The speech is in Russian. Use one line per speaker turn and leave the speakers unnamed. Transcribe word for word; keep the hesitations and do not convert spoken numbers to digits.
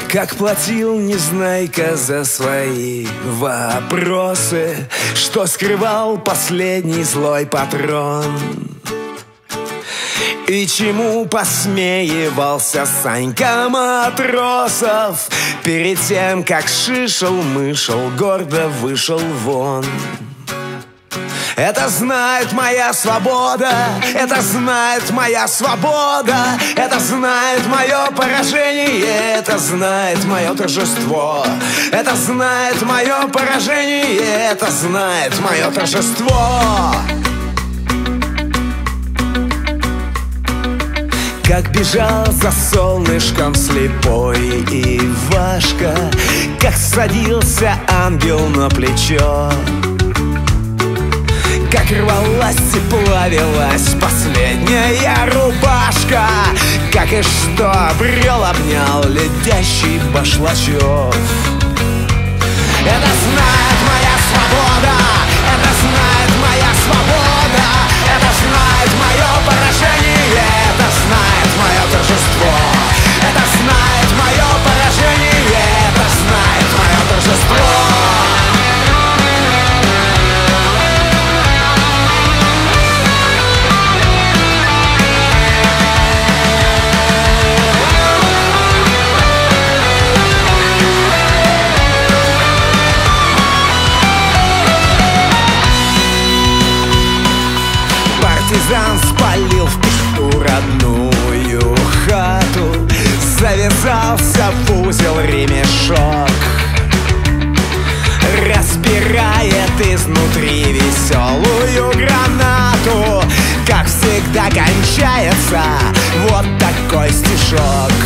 Как платил Незнайка за свои вопросы, что скрывал последний злой патрон, и чему посмеивался Санька Матросов перед тем, как шишел-мышел гордо вышел вон. Это знает моя свобода, это знает моя свобода, это знает мое поражение, это знает мое торжество, это знает мое поражение, это знает мое торжество. Как бежал за солнышком слепой Ивашка, как садился ангел на плечо, как рвалась и плавилась последняя рубашка, как и что обрел, обнял летящий башлачок. Это знает моя свобода, это знает моя свобода, это знает мое поражение, это знает мое торжество, это знает мое поражение, это знает мое торжество. Партизан спалил в пишту родную хату, завязался в узел ремешок, распирает изнутри веселую гранату. Как всегда кончается вот такой стишок.